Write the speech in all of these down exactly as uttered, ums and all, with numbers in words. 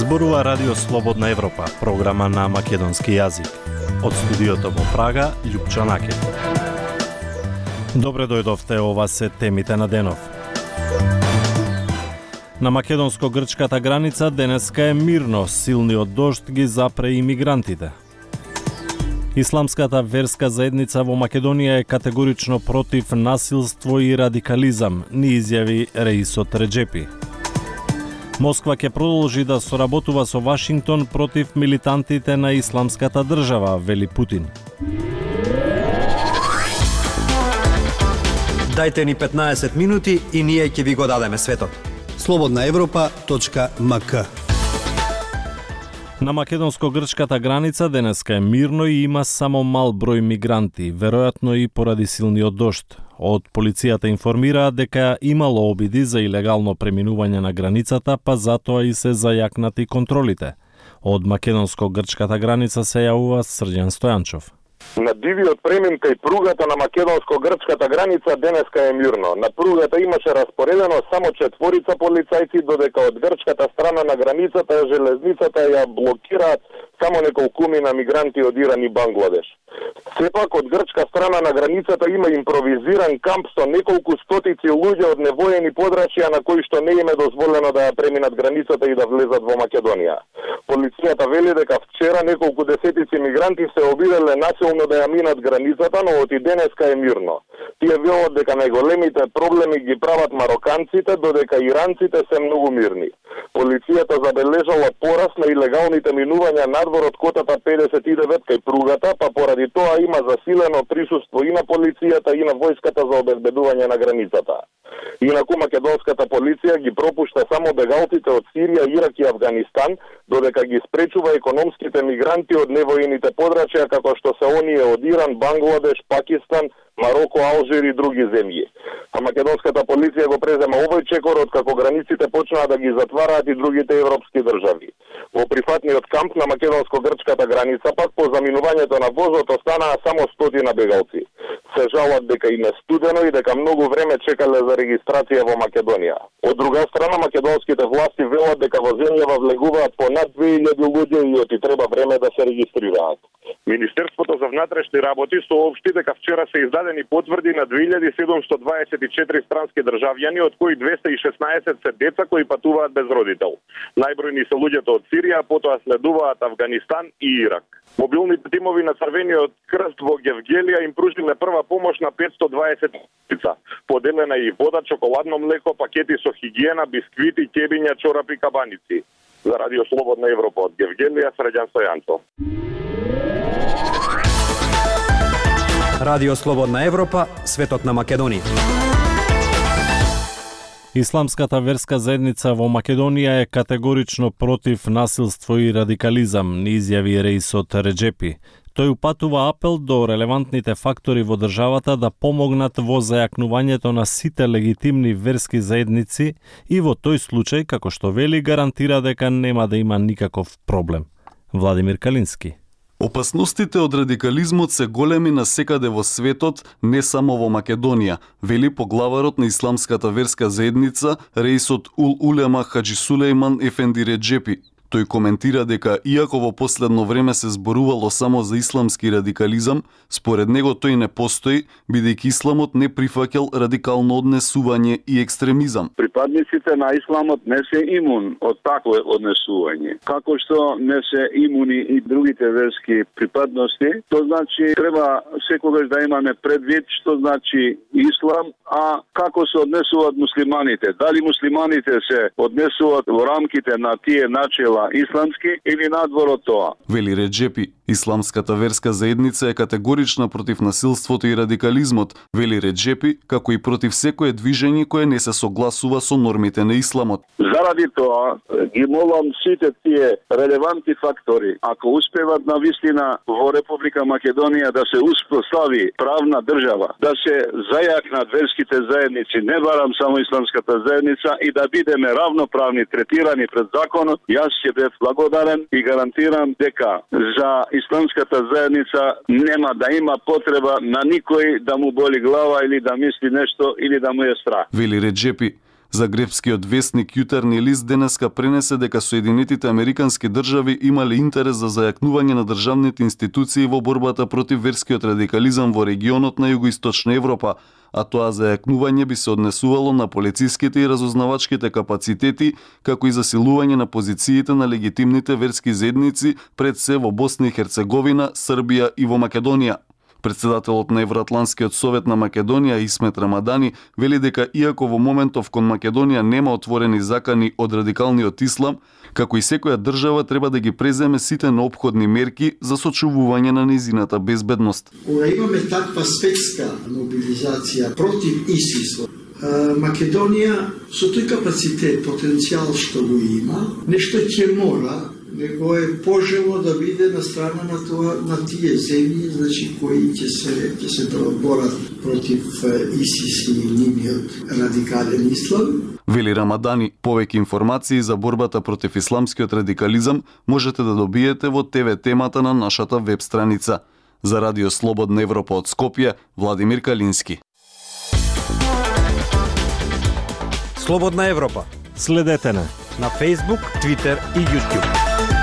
Зборува Радио Слободна Европа, програма на македонски јазик. Од студиото во Прага, Љупчо Накет. Добре дојдовте, ова се темите на денов. На македонско-грчката граница денеска е мирно, силниот дожд ги запре имигрантите. Исламската верска заедница во Македонија е категорично против насилство и радикализам, ни изјави Реисот Реджепи. Москва ќе продолжи да соработува со Вашингтон против милитантите на Исламската држава, вели Путин. Дајте ни петнаесет минути и ние ќе ви го дадеме светот. слободна европа точка ем ка. На македонско-грчката граница денеска е мирно и има само мал број мигранти, веројатно и поради силниот дожд. Од полицијата информираат дека имало обиди за илегално преминување на границата, па затоа и се зајакнати контролите. Од македонско-грчката граница се јавува Срđan Стојанчов. На дивиот премин кај пругата на македонско-грчката граница денеска е мирно. На пругата имаше распоредено само четворица полицајци, додека од грчката страна на границата железницата ја блокираат само неколкумина мигранти од Иран и Бангладеш. Сепак од грчка страна на границата има импровизиран камп со неколку стотици луѓе од невоени подрачја на кои што не им е дозволено да ја преминат границата и да влезат во Македонија. Полицијата вели дека вчера неколку десетици мигранти се обиделе насилно да ја минат границата, но од и денеска е мирно. Тие велат дека најголемите проблеми ги прават мароканците, додека иранците се многу мирни. Полицијата забележала пораст на илегалните минувања надвор од котата педесет и девет кај пругата, па поради тоа има засилено присуство и на полицијата и на војската за обезбедување на границата. Инаку македонската полиција ги пропушта само бегалците од Сирија, Ирак и Авганистан, додека ги спречува економските мигранти од невоените подрачја како што се оние од Иран, Бангладеш, Пакистан, Мароко, Алжир и други земји. А македонската полиција го презема овој чекор откако границите почнаа да ги затвараат и другите европски држави. Во прифатниот камп на македонско-грчката граница пак по заминувањето на возот останаа само стотина бегалци. Се жалат дека им е студено и дека многу време чекале за регистрација во Македонија. Од друга страна, македонските власти велат дека во земјава влегуваат по над две илјади луѓе и оти треба време да се регистрираат. Министерството за внатрешни работи соопшти дека вчера се издадени потврди на две илјади седумстотини дваесет и четири странски државјани, од кои двеста и шеснаесет се деца кои патуваат без родител. Најбројни се луѓето од Сирија, потоа следуваат Авганистан и Ирак. Мобилните тимови на Црвениот крст во Гевгелија им пружиле прва помош на петстотини и дваесет лица. Поделена и вода, чоколадно млеко, пакети со хигиена, бисквити, ќебиња, чорапи, кабаници. За Радио Слободна Европа од Гевгелија, Срđan Стојанчов. Радио Слободна Европа, светот на Македонија. Исламската верска заедница во Македонија е категорично против насилство и радикализам, ни изјави Реисот Реджепи. Тој упатува апел до релевантните фактори во државата да помогнат во зајакнувањето на сите легитимни верски заедници и во тој случај, како што вели, гарантира дека нема да има никаков проблем. Владимир Калински. Опасностите од радикализмот се големи насекаде во светот, не само во Македонија, вели поглаварот на Исламската верска заедница, Реисот Ул Улема Хаджи Сулејман Ефенди Реджепи. Тој коментира дека, иако во последно време се зборувало само за исламски радикализам, според него тој не постои, бидејќи исламот не прифаќал радикално однесување и екстремизам. Припадниците на исламот не се имун од такво однесување. Како што не се имуни и другите верски припадности, тоа значи треба секогаш да имаме предвид што значи ислам, а како се однесуваат муслиманите. Дали муслиманите се однесуваат во рамките на тие начела исламски или надвор од тоа. Вели Реджепи, Исламската верска заедница е категорична против насилството и радикализмот, вели Реджепи, како и против секое движење кое не се согласува со нормите на исламот. Заради тоа, ги молам сите тие релевантни фактори, ако успеват на вистина во Република Македонија да се успостави правна држава, да се зајакнат верските заедници, не барам само Исламската заедница, и да бидеме равноправни, третирани пред законот, јас ќе бев благодарен и гарантирам дека за Исламската заедница нема да има потреба на никој да му боли глава или да мисли нешто или да му е страх. Вели Реджепи, Загребскиот весник Јутерни лист денеска пренесе дека Соединетите Американски држави имале интерес за зајакнување на државните институции во борбата против верскиот радикализам во регионот на Југоисточна Европа, а тоа зајакнување би се однесувало на полициските и разузнавачките капацитети, како и засилување на позициите на легитимните верски заедници пред се во Босна и Херцеговина, Србија и во Македонија. Председателот на Евроатлантскиот совет на Македонија Исмет Рамадани вели дека иако во моментов кон Македонија нема отворени закани од радикалниот ислам, како и секоја држава треба да ги преземе сите неопходни мерки за сочувување на незината безбедност. Кога имаме таква светска мобилизација против ИСИС, Македонија со тој капацитет, потенцијал што го има, нешто ќе мора, него е пожелно да биде на страна на тоа, на тие земји, значи кои ќе се ќе се борат против ИСИС и нивниот радикален ислам. Вели Рамадани, повеќе информации за борбата против исламскиот радикализам можете да добиете во те ве темата на нашата веб страница. За Радио Слободна Европа од Скопје, Владимир Калински. Слободна Европа. Следете на на Facebook, Twitter и YouTube.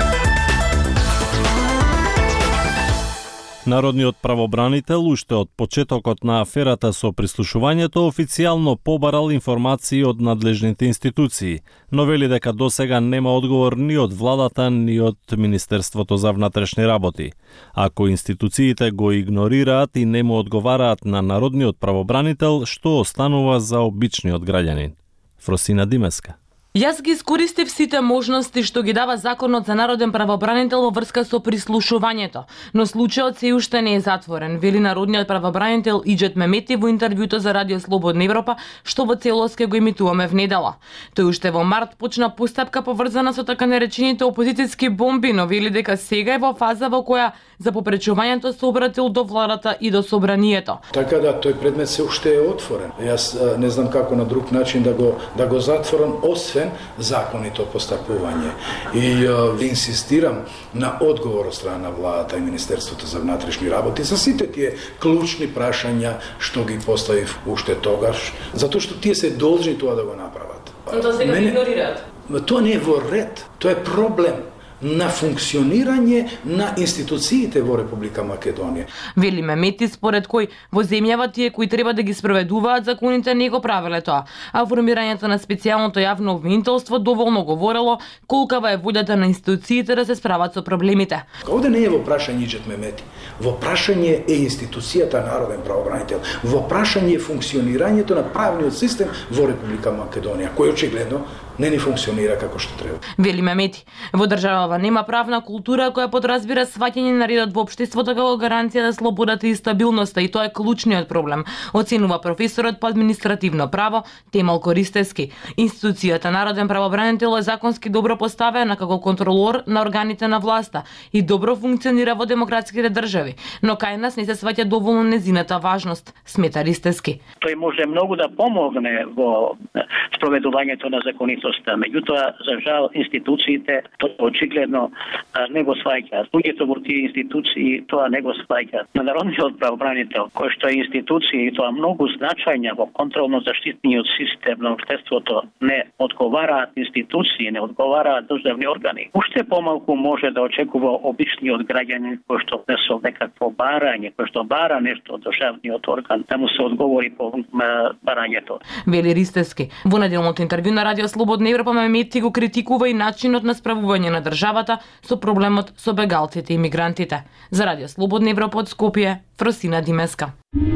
Народниот правобранител уште од почетокот на аферата со прислушувањето официјално побарал информации од надлежните институции, но вели дека досега нема одговор ни од владата, ни од Министерството за внатрешни работи. Ако институциите го игнорираат и не му одговараат на народниот правобранител, што останува за обичниот граѓанин? Фросина Димеска. Јас ги искористив сите можности што ги дава Законот за народен правобранител во врска со прислушувањето, но случајот се уште не е затворен, вели народниот правобранител Иџет Мемети во интервјуто за Радио Слободна Европа, што во целост ќе го емитуваме внедела. Тој уште во март почна постапка поврзана со така наречените опозицијски бомби, но вели дека сега е во фаза во која за попречувањето се обратил до владата и до собранието. Така да тој предмет се уште е отворен. Јас не знам како на друг начин да го да го затворам, освен законито постапување. И uh, инсистирам на одговор од страна на владата и Министерството за внатрешни работи за сите тие клучни прашања што ги поставив уште тогаш, затоа што тие се должни тоа да го направат. Но тоа сега Мене... игнорираат. Тоа не е во ред, тоа е проблем на функционирање на институциите во Република Македонија. Вели Мемети, според кој во земјава тие кои треба да ги спроведуваат законите не го правеле тоа, а формирањето на специјалното јавно обвинителство доволно говорело колкава е волјата на институциите да се справат со проблемите. Овде не е во прашање Иџет Мемети, во прашање е институцијата народен правобранител, во прашање е функционирањето на правниот систем во Република Македонија, кој очигледно не ни функционира како што треба. Вели Мемети, во државава нема правна култура која подразбира сваќање на редот во општеството како гаранција за слободата и стабилноста, и тоа е клучниот проблем, оценува професорот по административно право Темал Користевски. Институцијата народен правобранител е законски добро поставена како контролор на органите на власта и добро функционира во демократските држави, но кај нас не се сваќа доволно незината важност, смета Ристевски. Тој може многу да помогне во спроведувањето на законите. Меѓутоа, за жал, институциите тоа очигледно не го сваќаат. Луѓето во тие институции тоа не го сваќаат. На народниот правобранител, кој што е институција и тоа многу значајна во контролно-заштитниот систем на општеството, не одговараат институции, не одговараат државни органи. Уште помалку може да очекува обичниот граѓанин кој што не со некакво барање, кој што бара нешто од државниот орган, да му се одговори по барањето. Вели Ристевски. Во неделното интервју на Радио Слободна Европа Мемети го критикува и начинот на справување на државата со проблемот со бегалците и мигрантите. За Радио Слободна Европа од Скопје, Фросина Димеска.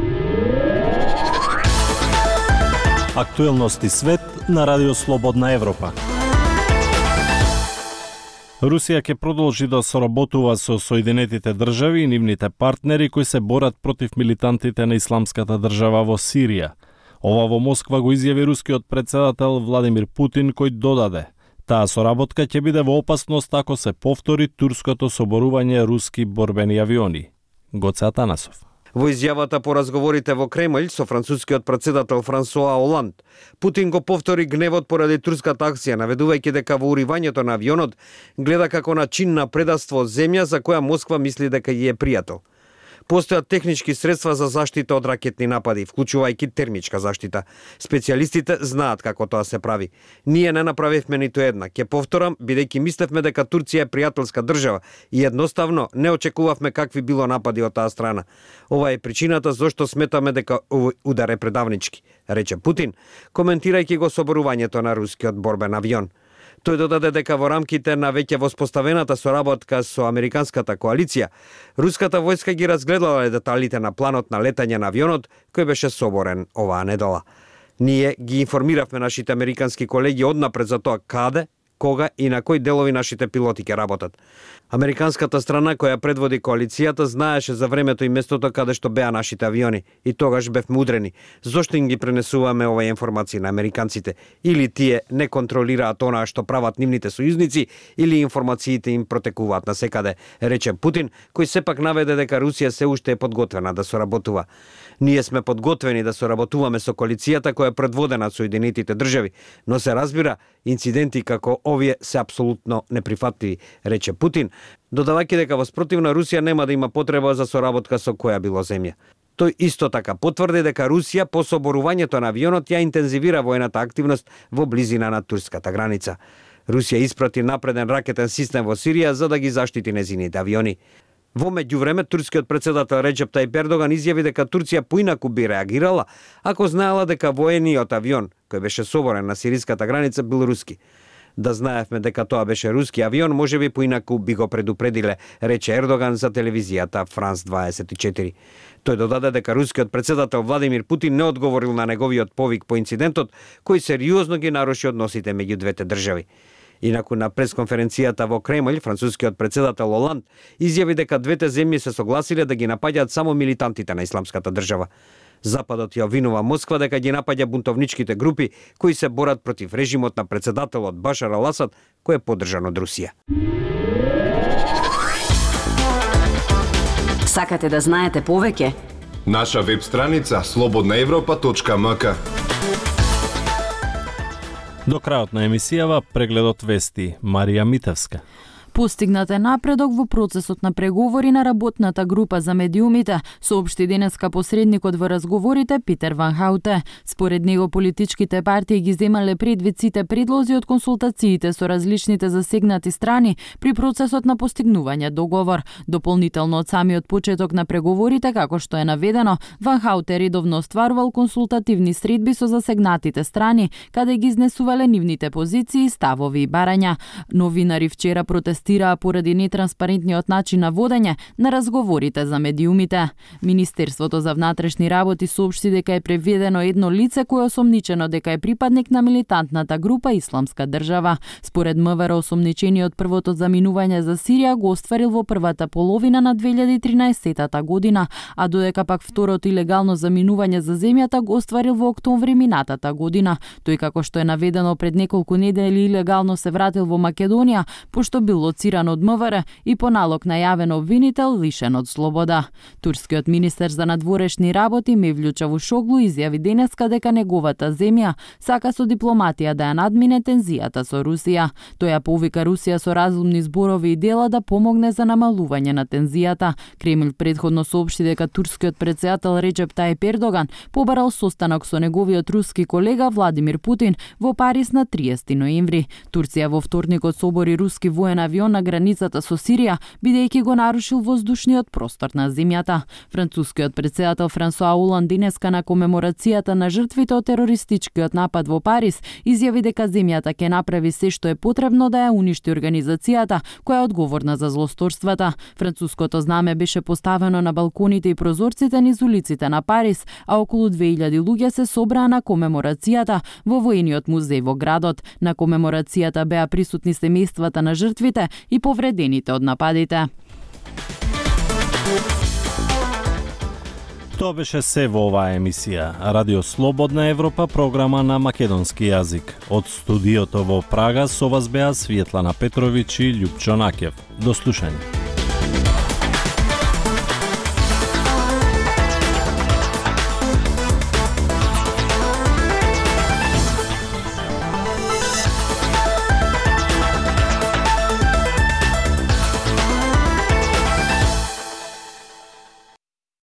Актуелности свет на Радио Слободна Европа. Русија ќе продолжи да соработува со Соединетите држави и нивните партнери кои се борат против милитантите на Исламската држава во Сирија. Ова во Москва го изјави рускиот председател Владимир Путин, кој додаде: таа соработка ќе биде во опасност ако се повтори турското соборување руски борбени авиони. Гоце Атанасов. Во изјавата по разговорите во Кремљ со францускиот председател Франсуа Оланд, Путин го повтори гневот поради турската акција, наведувајќи дека во уривањето на авионот гледа како начин на предавство земја за која Москва мисли дека ја е пријател. Постојат технички средства за заштита од ракетни напади, вклучувајќи термичка заштита. Специјалистите знаат како тоа се прави. Ние не направивме ниту една. Ќе повторам, бидејќи мислевме дека Турција е пријателска држава и едноставно не очекувавме какви било напади од таа страна. Ова е причината зошто сметаме дека овој удар е предавнички, рече Путин, коментирајќи го соборувањето на рускиот борбен авион. Тој додаде дека во рамките на веќе воспоставената соработка со американската коалиција, руската војска ги разгледала деталите на планот на летање на авионот кој беше соборен оваа недела. Ние ги информиравме нашите американски колеги однапред за тоа каде, кога и на кои делови нашите пилоти ќе работат. Американската страна која предводи коалицијата знаеше за времето и местото каде што беа нашите авиони и тогаш бевме удрени. Зошто им ги пренесуваме овие информации на американците? Или тие не контролираат онаа што прават нивните сојузници, или информациите им протекуваат насекаде, рече Путин, кој сепак наведе дека Русија се уште е подготвена да соработува. Ние сме подготвени да соработуваме со коалицијата која е предводена од Соединетите држави, но се разбира, инциденти како овие се апсолутно неприфатливи, рече Путин, додавајќи дека во спротив на Русија нема да има потреба за соработка со која било земја. Тој исто така потврди дека Русија по соборувањето на авионот ја интензивира воената активност во близина на турската граница. Русија испрати напреден ракетен систем во Сирија за да ги заштити незините авиони. Во меѓувреме, турскиот председател Реджеп Тајип Ердоган изјави дека Турција поинаку би реагирала ако знаела дека воениот авион кој беше соборен на сириската граница бил руски. Да знаевме дека тоа беше руски авион, можеби поинаку би го предупредиле, рече Ердоган за телевизијата Франс дваесет и четири. Тој додаде дека рускиот председател Владимир Путин не одговорил на неговиот повик по инцидентот, кој сериозно ги наруши односите меѓу двете држави. Инаку на пресконференцијата во Кремљ, францускиот председател Оланд изјави дека двете земји се согласиле да ги напаѓаат само милитантите на исламската држава. Западот ја обвинува Москва дека ги напаѓа бунтовничките групи кои се борат против режимот на председателот Башар ал-Асад, кој е поддржан од Русија. Сакате да знаете повеќе? Наша веб страница слободна европа точка ем ка. До крајот на емисијава прегледот вести Марија Митевска. Постигнат е напредок во процесот на преговори на работната група за медиумите, соопшти денеска посредникот во разговорите Питер Ван Хауте. Според него политичките партии ги земале предвид сите предлози од консултациите со различните засегнати страни при процесот на постигнување договор. Дополнително од самиот почеток на преговорите, како што е наведено, Ван Хауте редовно остварувал консултативни средби со засегнатите страни, каде ги изнесувале нивните позиции, ставови и барања. Новинари вчера протестираа поради нетранспарентниот начин на водење на разговорите за медиумите. Министерството за внатрешни работи соопшти дека е преведено едно лице кое е осомничено дека е припадник на милитантната група Исламска држава. Според МВР, осомничениот првото заминување за Сирија го остварил во првата половина на две илјади и тринаесетта година, а додека пак второто илегално заминување за земјата го остварил во октомври минатата година. Тој, како што е наведено, пред неколку недели илегално се вратил во Македонија, пошто бил лоциран од МВР и по налог најавен обвинител лишен од слобода. Турскиот министер за надворешни работи Мевлют Чавушоглу изјави денеска дека неговата земја сака со дипломатија да ја надмине тензијата со Русија. Тој ја повика Русија со разумни зборови и дела да помогне за намалување на тензијата. Кремљ предходно соопшти дека турскиот председател Реджеп Тајип Ердоган побарал состанок со неговиот руски колега Владимир Путин во Париз на триесети ноември. Турција во вторникот собори руски воен авион на границата со Сирија, бидејќи го нарушил воздушниот простор на земјата. Францускиот председател Франсуа Оланд денеска на комеморацијата на жртвите од терористичкиот напад во Париз изјави дека земјата ќе направи се што е потребно да ја уништи организацијата која е одговорна за злосторствата. Француското знаме беше поставено на балконите и прозорците низ улиците на Париз, а околу две илјади луѓе се собраа на комеморацијата во воениот музеј во градот. На комеморацијата беа присутни семејствата на жртвите и повредените од нападите. Тоа беше се во оваа емисија. Радио Слободна Европа, програма на македонски јазик. Од студиото во Прага со вас беа Светлана Петровиќ и Љупчо Накев. До слушање.